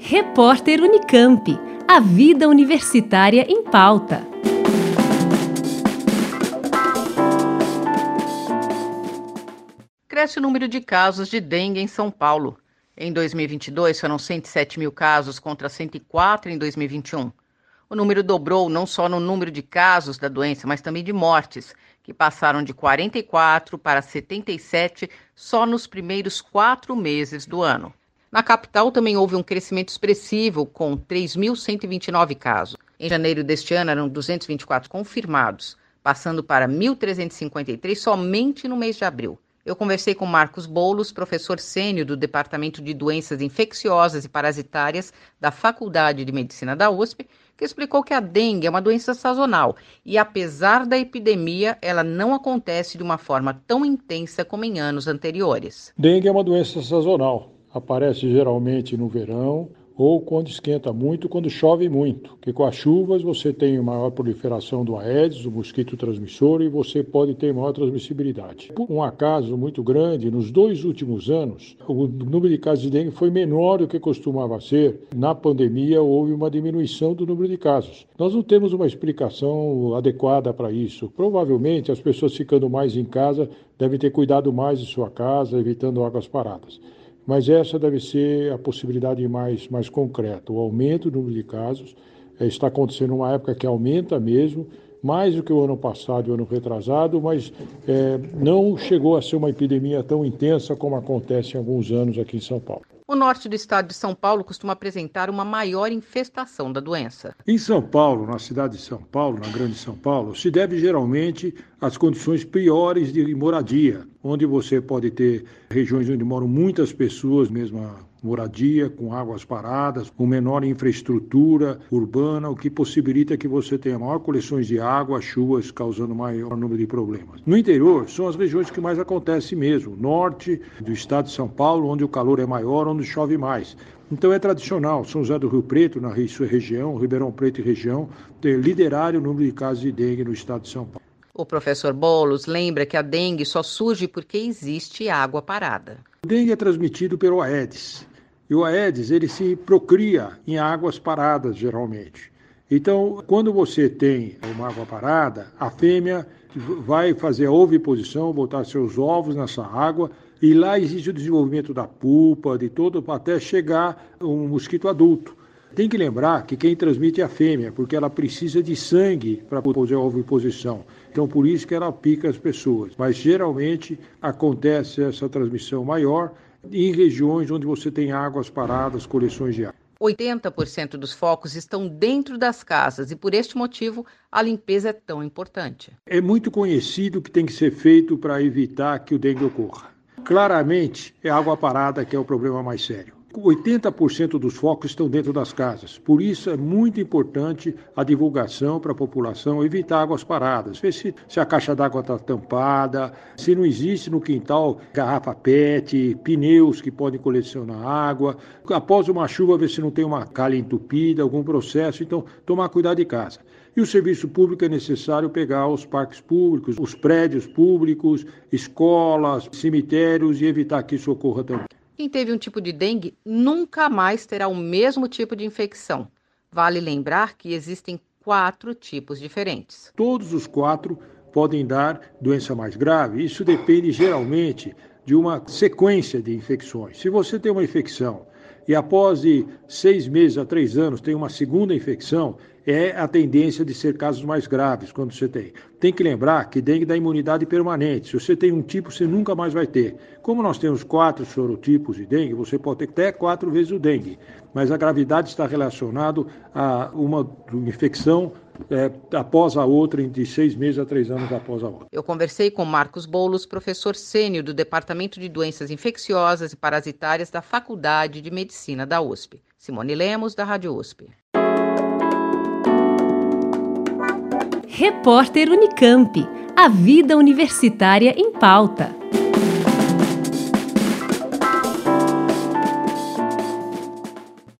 Repórter Unicamp. A vida universitária em pauta. Cresce o número de casos de dengue em São Paulo. Em 2022, foram 107 mil casos contra 104 em 2021. O número dobrou não só no número de casos da doença, mas também de mortes, que passaram de 44 para 77 só nos primeiros 4 meses do ano. Na capital também houve um crescimento expressivo, com 3.129 casos. Em janeiro deste ano eram 224 confirmados, passando para 1.353 somente no mês de abril. Eu conversei com Marcos Boulos, professor sênior do Departamento de Doenças Infecciosas e Parasitárias da Faculdade de Medicina da USP, que explicou que a dengue é uma doença sazonal e, apesar da epidemia, ela não acontece de uma forma tão intensa como em anos anteriores. Dengue é uma doença sazonal. Aparece geralmente no verão ou quando esquenta muito, quando chove muito, porque com as chuvas você tem maior proliferação do Aedes, o mosquito transmissor, e você pode ter maior transmissibilidade. Por um acaso muito grande, nos 2 últimos anos, o número de casos de dengue foi menor do que costumava ser. Na pandemia houve uma diminuição do número de casos. Nós não temos uma explicação adequada para isso. Provavelmente as pessoas ficando mais em casa devem ter cuidado mais de sua casa, evitando águas paradas. Mas essa deve ser a possibilidade mais concreta. O aumento do número de casos está acontecendo numa época que aumenta mesmo, mais do que o ano passado e o ano retrasado, mas não chegou a ser uma epidemia tão intensa como acontece em alguns anos aqui em São Paulo. O norte do estado de São Paulo costuma apresentar uma maior infestação da doença. Em São Paulo, na cidade de São Paulo, na Grande São Paulo, se deve geralmente às condições piores de moradia, onde você pode ter regiões onde moram muitas pessoas, mesma moradia, com águas paradas, com menor infraestrutura urbana, o que possibilita que você tenha maior coleções de água, chuvas, causando maior número de problemas. No interior, são as regiões que mais acontece mesmo, norte do estado de São Paulo, onde o calor é maior, onde chove mais. Então é tradicional, São José do Rio Preto, na sua região, Ribeirão Preto e região, liderarem o número de casos de dengue no estado de São Paulo. O professor Boulos lembra que a dengue só surge porque existe água parada. O dengue é transmitido pelo Aedes. E o Aedes, ele se procria em águas paradas, geralmente. Então, quando você tem uma água parada, a fêmea vai fazer a oviposição, botar seus ovos nessa água, e lá existe o desenvolvimento da pupa, de todo, até chegar um mosquito adulto. Tem que lembrar que quem transmite é a fêmea, porque ela precisa de sangue para fazer a oviposição. Então, por isso que ela pica as pessoas. Mas, geralmente, acontece essa transmissão maior em regiões onde você tem águas paradas, coleções de água. 80% dos focos estão dentro das casas e, por este motivo, a limpeza é tão importante. É muito conhecido o que tem que ser feito para evitar que o dengue ocorra. Claramente, é a água parada que é o problema mais sério. 80% dos focos estão dentro das casas. Por isso é muito importante a divulgação para a população, evitar águas paradas. Ver se a caixa d'água está tampada, se não existe no quintal garrafa PET, pneus que podem colecionar água. Após uma chuva, ver se não tem uma calha entupida, algum processo. Então, tomar cuidado de casa. E o serviço público é necessário pegar os parques públicos, os prédios públicos, escolas, cemitérios e evitar que isso ocorra também. Quem teve um tipo de dengue nunca mais terá o mesmo tipo de infecção. Vale lembrar que existem 4 tipos diferentes. Todos os 4 podem dar doença mais grave. Isso depende geralmente de uma sequência de infecções. Se você tem uma infecção e após de 6 meses a 3 anos tem uma segunda infecção, é a tendência de ser casos mais graves quando você tem. Tem que lembrar que dengue dá imunidade permanente. Se você tem um tipo, você nunca mais vai ter. Como nós temos 4 sorotipos de dengue, você pode ter até 4 vezes o dengue. Mas a gravidade está relacionada a uma infecção após a outra, de 6 meses a 3 anos após a outra. Eu conversei com Marcos Boulos, professor sênior do Departamento de Doenças Infecciosas e Parasitárias da Faculdade de Medicina da USP. Simone Lemos, da Rádio USP. Repórter Unicamp. A vida universitária em pauta.